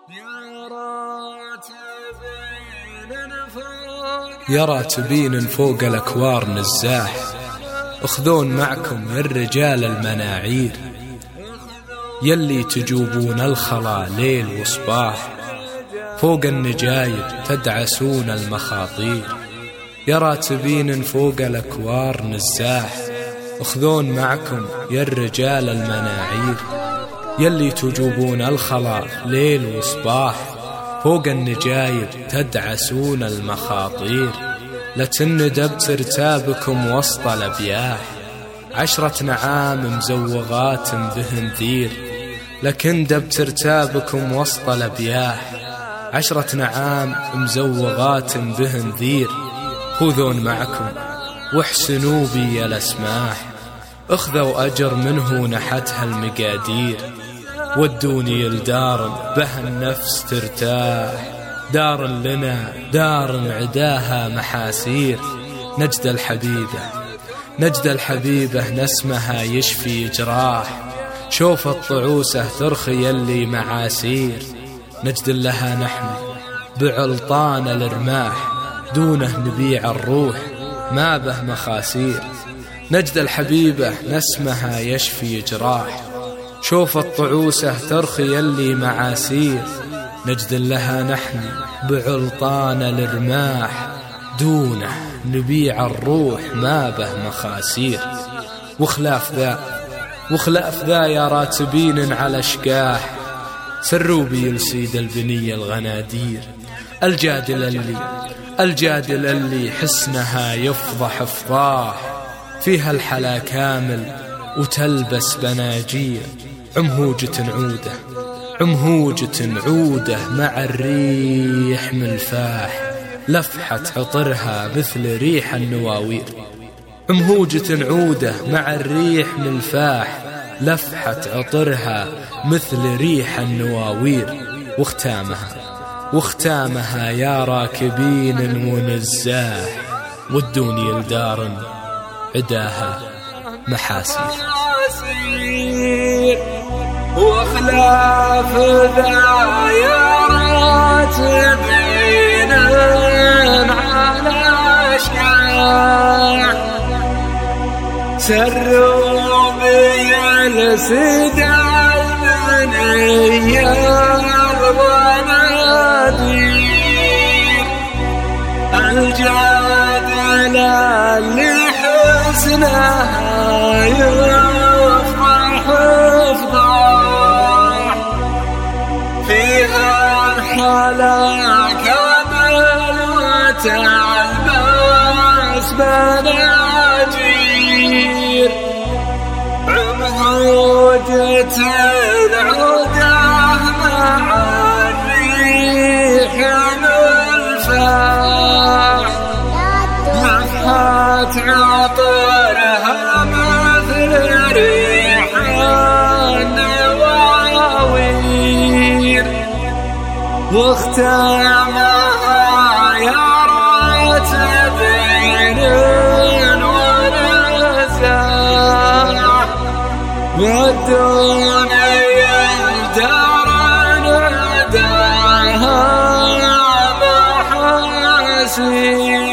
يا راتبين فوق الأكوار نزاح، اخذون معكم الرجال المناعير، يلي تجوبون الخلا ليل وصباح، فوق النجايب تدعسون المخاطير. يا راتبين فوق الأكوار نزاح، اخذون معكم يا الرجال المناعير، يلي تجوبون الخلا ليل وصباح، فوق النجايب تدعسون المخاطير. لتندب ترتابكم وسط الأبياح، 10 نعام مزوغات بهن ذير، لكندب ترتابكم وسط الأبياح، 10 نعام مزوغات بهن ذير. خذون معكم واحسنوا بي الأسماح، اخذوا أجر منه نحتها المقادير، ودوني لدار بها النفس ترتاح، دار لنا دار عداها محاسير. نجد الحبيبة نسمها يشفي جراح، شوف الطعوسة ترخي اللي معاسير. نجد لها نحن بعلطان الرماح، دونه نبيع الروح ما به مخاسير. نجد الحبيبة نسمها يشفي جراح، شوف الطعوسة ترخي اللي معاسير. نجد لها نحن بعلطان الرماح، دونه نبيع الروح ما به مخاسير. وخلاف ذا يا راتبين على شكاح، سروا بي لسيد البنية الغنادير، الجادل اللي حسنها يفضح فضاح، فيها الحلا كامل وتلبس بناجير. عمهوجة عودة مع الريح ملفاح، لفحة عطرها مثل ريح النواوير. عمهوجة عودة مع الريح ملفاح، لفحة عطرها مثل ريح النواوير. واختامها يا راكبين المنزاح، ودوني لدار عداها محاسير. وخلاف ذا يا راتبين على شكاح، سروا بي لسيد البنية الغنادير، الجادل اللي حسنها يفضح فضاح، فيها الحلا كامل وتلبس بناجير. عمهوجة العودة مع الريح ملفاح، لفحة عطرها مثل ريح النواوير. واختامها يا راتبين ونزاح، ودوني الدار عداها محاسير.